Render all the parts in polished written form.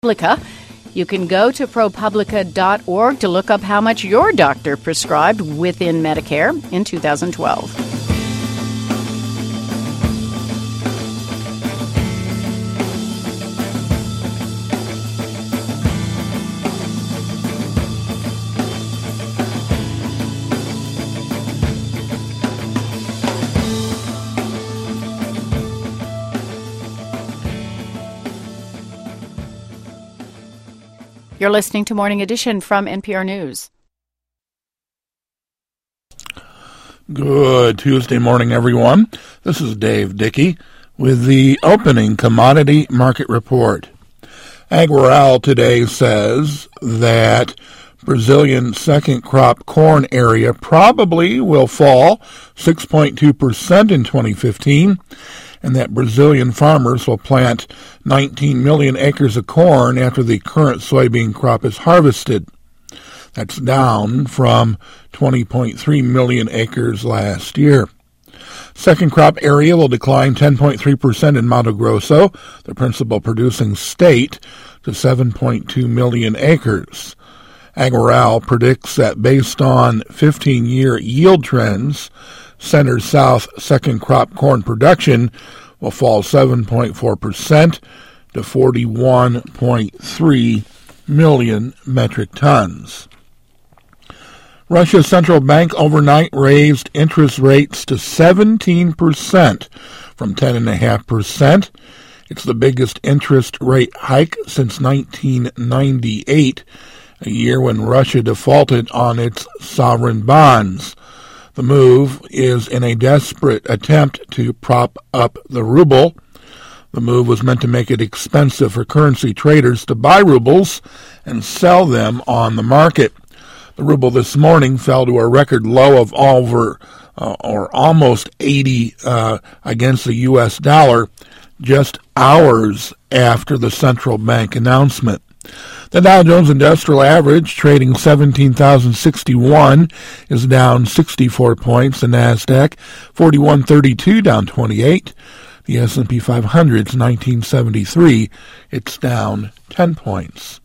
ProPublica. You can go to ProPublica.org to look up how much your doctor prescribed within Medicare in 2012. You're listening to Morning Edition from NPR News. Good Tuesday morning, everyone. This is Dave Dickey with the opening commodity market report. AgRural today says that Brazilian second crop corn area probably will fall 6.2% in 2015. And that Brazilian farmers will plant 19 million acres of corn after the current soybean crop is harvested. That's down from 20.3 million acres last year. Second crop area will decline 10.3% in Mato Grosso, the principal producing state, to 7.2 million acres. AgRural predicts that based on 15-year yield trends, Center-South second crop corn production will fall 7.4% to 41.3 million metric tons. Russia's central bank overnight raised interest rates to 17% from 10.5%. It's the biggest interest rate hike since 1998, a year when Russia defaulted on its sovereign bonds. The move is in a desperate attempt to prop up the ruble. The move was meant to make it expensive for currency traders to buy rubles and sell them on the market. The ruble this morning fell to a record low of almost 80 against the U.S. dollar just hours after the central bank announcement. The Dow Jones Industrial Average, trading 17,061, is down 64 points. The NASDAQ, 4132, down 28. The S&P 500 is 1973. It's down 10 points.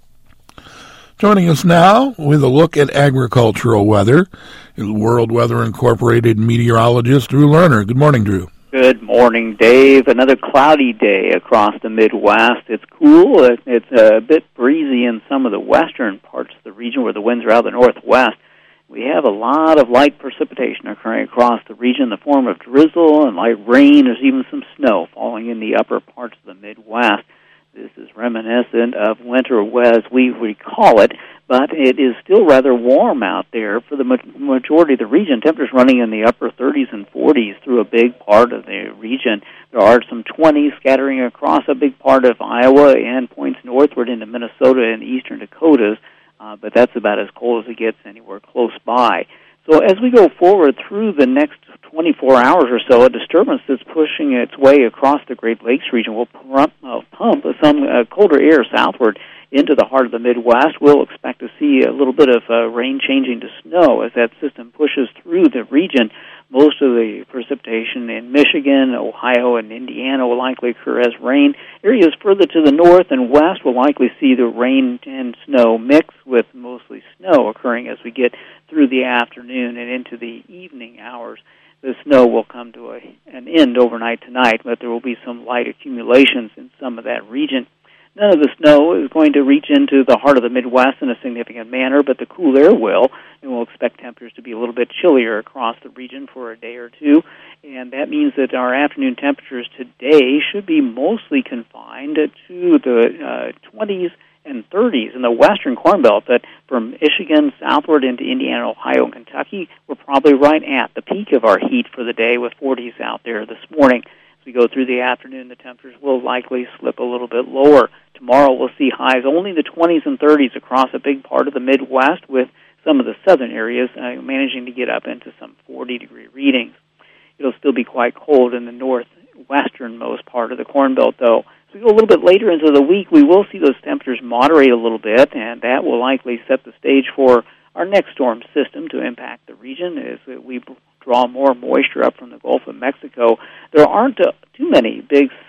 Joining us now with a look at agricultural weather is World Weather Incorporated meteorologist Drew Lerner. Good morning, Drew. Good morning, Dave. Another cloudy day across the Midwest. It's cool. It's a bit breezy in some of the western parts of the region where the winds are out of the northwest. We have a lot of light precipitation occurring across the region in the form of drizzle and light rain. There's even some snow falling in the upper parts of the Midwest. This is reminiscent of winter as we recall it, but it is still rather warm out there for the majority of the region. Temperatures running in the upper 30s and 40s through a big part of the region. There are some 20s scattering across a big part of Iowa and points northward into Minnesota and eastern Dakotas, but that's about as cold as it gets anywhere close by. So as we go forward through the next 24 hours or so, a disturbance that's pushing its way across the Great Lakes region will pump some colder air southward into the heart of the Midwest. We'll expect to see a little bit of rain changing to snow as that system pushes through the region. Most of the precipitation in Michigan, Ohio, and Indiana will likely occur as rain. Areas further to the north and west will likely see the rain and snow mix with mostly snow occurring as we get through the afternoon and into the evening hours. The snow will come to an end overnight tonight, but there will be some light accumulations in some of that region. None of the snow is going to reach into the heart of the Midwest in a significant manner, but the cool air will, and we'll expect temperatures to be a little bit chillier across the region for a day or two. And that means that our afternoon temperatures today should be mostly confined to the 20s and 30s in the western Corn Belt. That from Michigan southward into Indiana, Ohio, and Kentucky, we're probably right at the peak of our heat for the day with 40s out there this morning. As we go through the afternoon, the temperatures will likely slip a little bit lower. Tomorrow we'll see highs only in the 20s and 30s across a big part of the Midwest, with some of the southern areas managing to get up into some 40-degree readings. It'll still be quite cold in the northwesternmost part of the Corn Belt, though. As we go a little bit later into the week, we will see those temperatures moderate a little bit, and that will likely set the stage for our next storm system to impact the region as we draw more moisture up from the Gulf of Mexico. There aren't too many big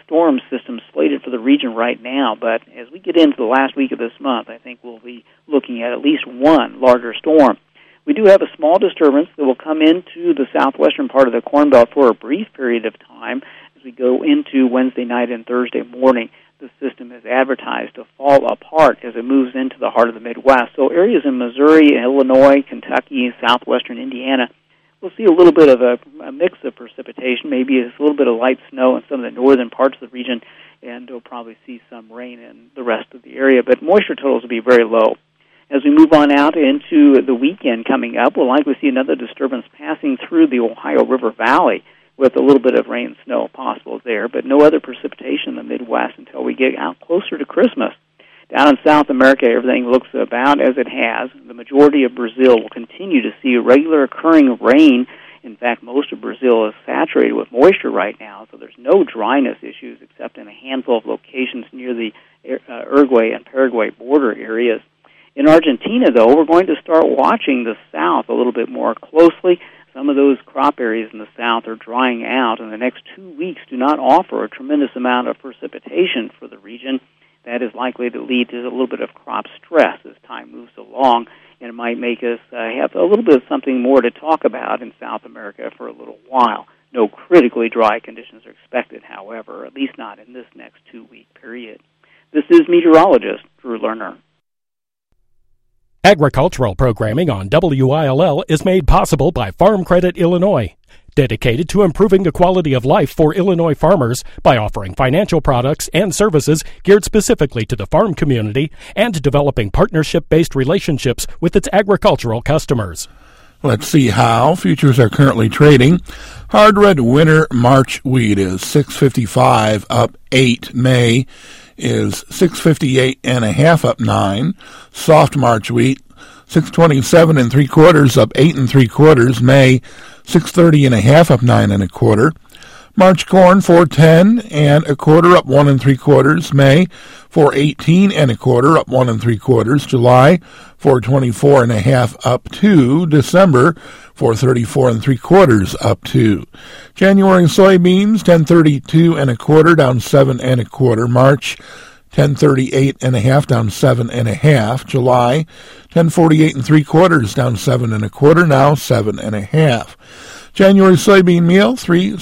storm systems slated for the region right now, but as we get into the last week of this month, I think we'll be looking at least one larger storm. We do have a small disturbance that will come into the southwestern part of the Corn Belt for a brief period of time as we go into Wednesday night and Thursday morning. The system is advertised to fall apart as it moves into the heart of the Midwest. So areas in Missouri, Illinois, Kentucky, southwestern Indiana, we'll see a little bit of a mix of precipitation. Maybe it's a little bit of light snow in some of the northern parts of the region, and we'll probably see some rain in the rest of the area. But moisture totals will be very low. As we move on out into the weekend coming up, we'll likely see another disturbance passing through the Ohio River Valley with a little bit of rain and snow possible there, but no other precipitation in the Midwest until we get out closer to Christmas. Down in South America, everything looks about as it has. The majority of Brazil will continue to see regular occurring rain. In fact, most of Brazil is saturated with moisture right now, so there's no dryness issues except in a handful of locations near the Uruguay and Paraguay border areas. In Argentina, though, we're going to start watching the south a little bit more closely. Some of those crop areas in the south are drying out, and the next 2 weeks do not offer a tremendous amount of precipitation for the region. That is likely to lead to a little bit of crop stress as time moves along, and it might make us have a little bit of something more to talk about in South America for a little while. No critically dry conditions are expected, however, at least not in this next 2-week period. This is meteorologist Drew Lerner. Agricultural programming on WILL is made possible by Farm Credit Illinois, dedicated to improving the quality of life for Illinois farmers by offering financial products and services geared specifically to the farm community and developing partnership-based relationships with its agricultural customers. Let's see how futures are currently trading. Hard red winter March wheat is $6.55 up 8. May is $6.58 and a half up 9. Soft March wheat $6.27 and 3/4 up 8 3/4. May $6.30 and a half up 9 1/4. March corn $4.10 and 1/4 up 1 3/4. May $4.18 and 1/4 up 1 3/4. July $4.24 and a half up 2. December $4.34 and 3/4 up 2. January soybeans $10.32 and 1/4 down 7 1/4. March $10.38 and a half down 7 1/2. July $10.48 and 3/4 down 7 1/4. Now 7 1/2. January soybean meal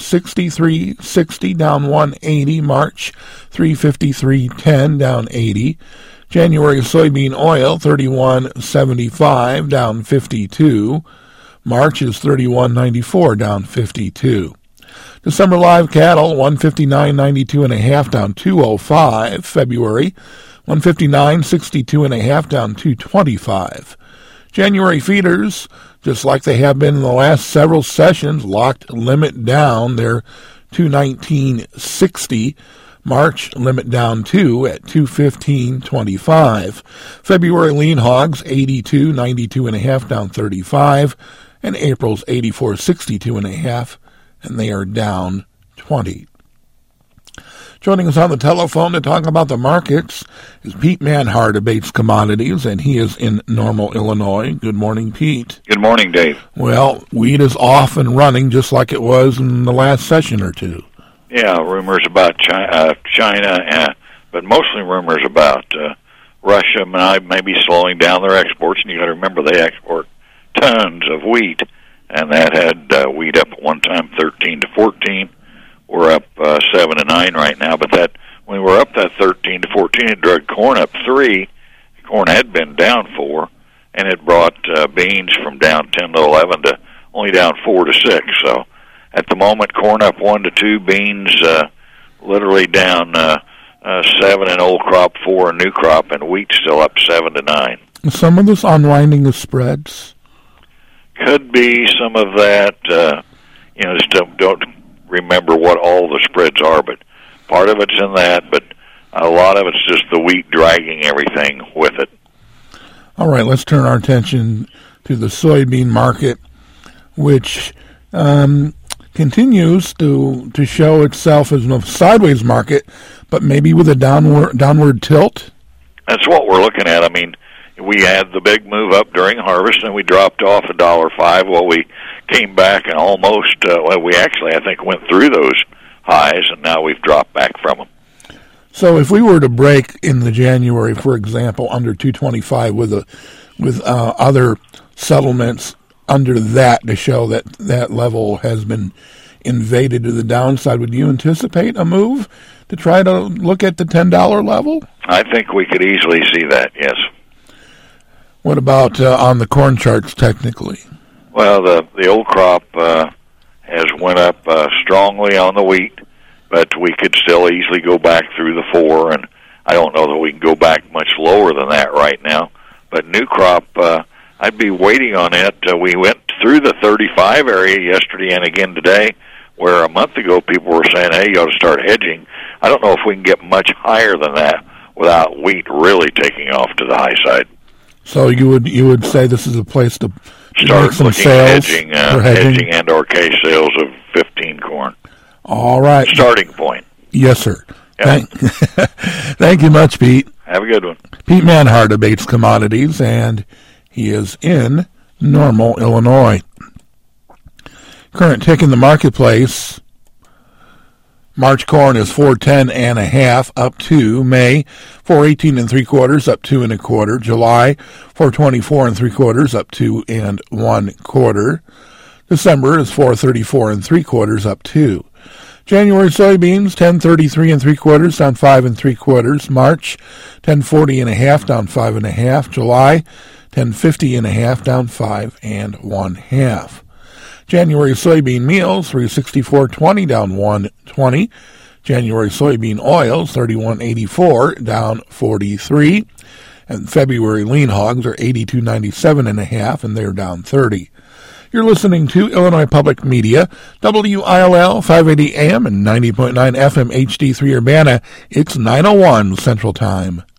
$3.63.60 down 1.80. March $3.53.10 down 80. January soybean oil $31.75 down 52. March is $31.94 down 52. December live cattle $159.92 and a half down 205. February $159.62 and a half down 225. January feeders, just like they have been in the last several sessions, locked limit down. They're $219.60. March limit down 2 at $215.25. February lean hogs $82.92 and a half down 35, and April's $84.62 and a half, and they are down 20. Joining us on the telephone to talk about the markets is Pete Manhard of Bates Commodities, and he is in Normal, Illinois. Good morning, Pete. Good morning, Dave. Well, wheat is off and running just like it was in the last session or two. Yeah, rumors about China, but mostly rumors about Russia maybe slowing down their exports. And you got to remember they export tons of wheat, and that had wheat up at one time 13 to 14. We're up 7 to 9 right now, but that when we were up that 13 to 14, it drug corn up 3. Corn had been down 4, and it brought beans from down 10 to 11 to only down 4 to 6. So at the moment, corn up 1 to 2, beans literally down 7 in old crop, 4 in new crop, and wheat still up 7 to 9. Some of this unwinding of spreads? Could be some of that. Just don't remember what all the spreads are, but part of it's in that, but a lot of it's just the wheat dragging everything with it. All right, let's turn our attention to the soybean market, which continues to show itself as a sideways market, but maybe with a downward tilt. That's what we're looking at. I mean, we had the big move up during harvest, and we dropped off $1.05. Well, we came back and almost, we actually, I think, went through those highs, and now we've dropped back from them. So if we were to break in the January, for example, under 225 with other settlements under that to show that that level has been invaded to the downside, would you anticipate a move to try to look at the $10 level? I think we could easily see that, yes. What about on the corn charts technically? Well, the old crop has went up strongly on the wheat, but we could still easily go back through the 4, and I don't know that we can go back much lower than that right now. But new crop, I'd be waiting on it. We went through the 35 area yesterday and again today, where a month ago people were saying, hey, you ought to start hedging. I don't know if we can get much higher than that without wheat really taking off to the high side. So you would say this is a place to start make some looking sales at hedging and or case sales of 15 corn. All right. Starting point. Yes, sir. Yeah. Thank you much, Pete. Have a good one. Pete Manhart debates commodities, and he is in Normal, Illinois. Current tick in the marketplace. March corn is 410.5 up 2. May 418 3/4 up 2 1/4. July 424 3/4 up 2 1/4. December is 434 3/4 up 2. January soybeans 1033 3/4 down 5 3/4. March 1040.5 down 5 1/2. July 1050.5 down 5 1/2. January soybean meals 364.20 down 1.20. January soybean oils 31.84 down 43. And February lean hogs are 82.97.5 and they're down 30. You're listening to Illinois Public Media, WILL 580 AM and 90.9 FM HD3 Urbana. It's 9:01 Central Time.